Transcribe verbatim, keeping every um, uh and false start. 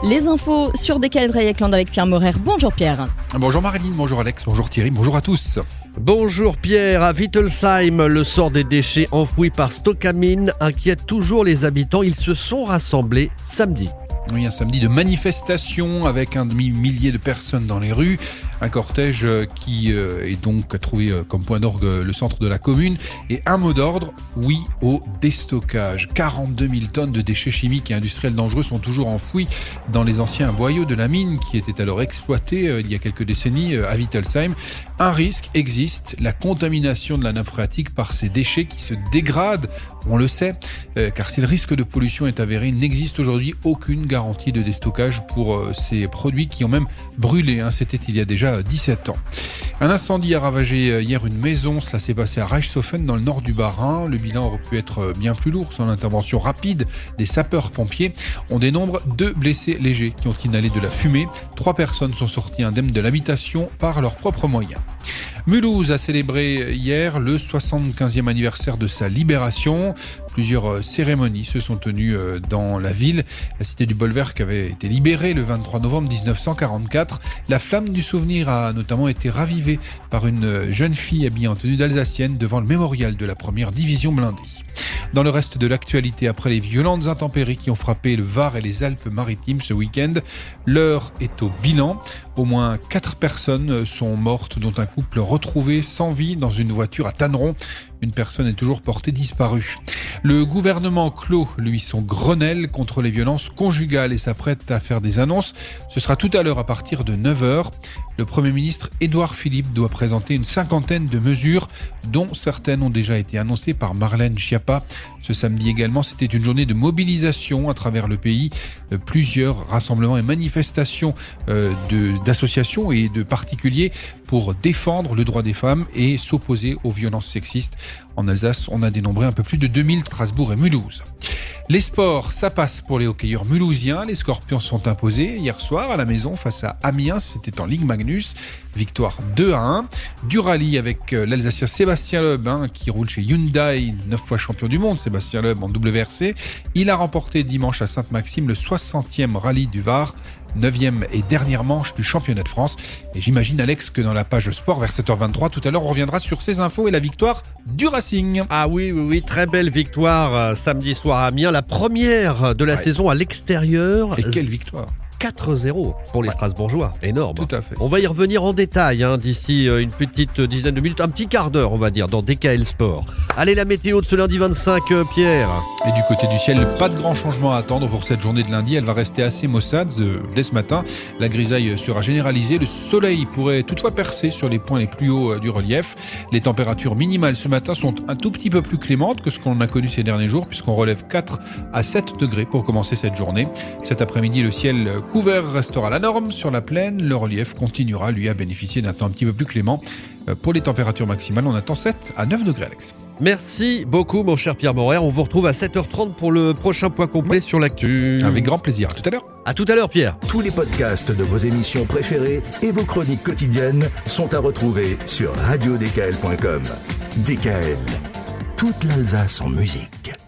Les infos sur D K L Dreieckland avec Pierre Maurer. Bonjour Pierre. Bonjour Marilyn, bonjour Alex, bonjour Thierry, bonjour à tous. Bonjour Pierre, à Wittelsheim, le sort des déchets enfouis par Stocamine inquiète toujours les habitants. Ils se sont rassemblés samedi. Oui, un samedi de manifestation avec un demi-millier de personnes dans les rues. Un cortège qui est donc a trouvé comme point d'orgue le centre de la commune. Et un mot d'ordre, oui au déstockage. quarante-deux mille tonnes de déchets chimiques et industriels dangereux sont toujours enfouis dans les anciens boyaux de la mine qui étaient alors exploités il y a quelques décennies à Wittelsheim. Un risque existe, la contamination de la nappe phréatique par ces déchets qui se dégradent. On le sait, car si le risque de pollution est avéré, il n'existe aujourd'hui aucune garantie de déstockage pour ces produits qui ont même brûlé. Hein. C'était il y a déjà dix-sept ans. Un incendie a ravagé hier une maison. Cela s'est passé à Reichshofen dans le nord du Bas-Rhin. Le bilan aurait pu être bien plus lourd sans l'intervention rapide des sapeurs-pompiers. On dénombre deux blessés légers qui ont inhalé de la fumée. Trois personnes sont sorties indemnes de l'habitation par leurs propres moyens. Mulhouse a célébré hier le soixante-quinzième anniversaire de sa libération. Plusieurs cérémonies se sont tenues dans la ville. La cité du Bolwerk avait été libérée le vingt-trois novembre dix-neuf cent quarante-quatre. La flamme du souvenir a notamment été ravivée par une jeune fille habillée en tenue d'Alsacienne devant le mémorial de la première division blindée. Dans le reste de l'actualité, après les violentes intempéries qui ont frappé le Var et les Alpes-Maritimes ce week-end, l'heure est au bilan. Au moins quatre personnes sont mortes, dont un couple retrouvé sans vie dans une voiture à Tanneron. Une personne est toujours portée disparue. Le gouvernement clôt, lui, son Grenelle contre les violences conjugales et s'apprête à faire des annonces. Ce sera tout à l'heure à partir de neuf heures. Le Premier ministre Édouard Philippe doit présenter une cinquantaine de mesures, dont certaines ont déjà été annoncées par Marlène Schiappa. Ce samedi également, c'était une journée de mobilisation à travers le pays. Plusieurs rassemblements et manifestations euh, de, d'associations et de particuliers pour défendre le droit des femmes et s'opposer aux violences sexistes. En Alsace, on a dénombré un peu plus de deux mille Strasbourg et Mulhouse. Les sports, ça passe pour les hockeyeurs mulhousiens. Les Scorpions sont imposés hier soir à la maison face à Amiens. C'était en Ligue Magnus. Victoire deux à un. Du rallye avec l'Alsacien Sébastien Loeb, hein, qui roule chez Hyundai, neuf fois champion du monde. Sébastien Loeb en W R C. Il a remporté dimanche à Sainte-Maxime le soixantième rallye du Var. neuvième et dernière manche du championnat de France. Et j'imagine, Alex, que dans la page sport, vers sept heures vingt-trois, tout à l'heure, on reviendra sur ces infos et la victoire du Racing. Ah oui, oui, oui, très belle victoire euh, samedi soir à Amiens, la première de la ouais. saison à l'extérieur. Et quelle victoire! quatre zéro pour les ouais. Strasbourgeois, énorme. Tout à fait. On va y revenir en détail hein, d'ici euh, une petite dizaine de minutes, un petit quart d'heure on va dire, dans D K L Sport. Allez, la météo de ce lundi vingt-cinq, euh, Pierre. Et du côté du ciel, pas de grand changement à attendre pour cette journée de lundi. Elle va rester assez maussade euh, dès ce matin. La grisaille sera généralisée. Le soleil pourrait toutefois percer sur les points les plus hauts euh, du relief. Les températures minimales ce matin sont un tout petit peu plus clémentes que ce qu'on a connu ces derniers jours, puisqu'on relève quatre à sept degrés pour commencer cette journée. Cet après-midi, le ciel euh, couvert restera la norme sur la plaine. Le relief continuera, lui, à bénéficier d'un temps un petit peu plus clément. Pour les températures maximales, on attend sept à neuf degrés, Alex. Merci beaucoup, mon cher Pierre Maurer. On vous retrouve à sept heures trente pour le prochain point complet sur l'actu. Avec grand plaisir. À tout à l'heure. À tout à l'heure, Pierre. Tous les podcasts de vos émissions préférées et vos chroniques quotidiennes sont à retrouver sur radio d k l point com. D K L, toute l'Alsace en musique.